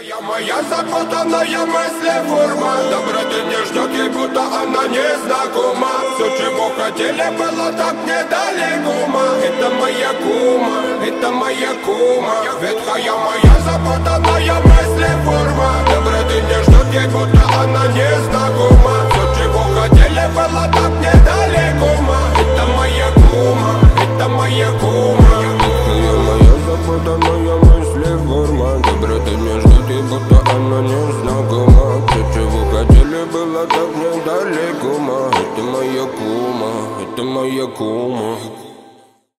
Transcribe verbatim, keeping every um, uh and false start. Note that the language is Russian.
Ветхая моя запутанная мысли форма доброты не ждет, ей будто она незнакома. Все, чего хотели, было так недалеко. Это моя кума, это моя кума. Ветхая моя запутанная мысли форма доброты не ждет, ей будто она незнакома. Все, чего хотели, было так недалеко. Это моя кума, это моя кума. Ветхая моя запутанная мысли форма доброты не ждет, ей будто она незнакома. Все, чего хотели, было так недалеко. Это моя кума, это моя кума.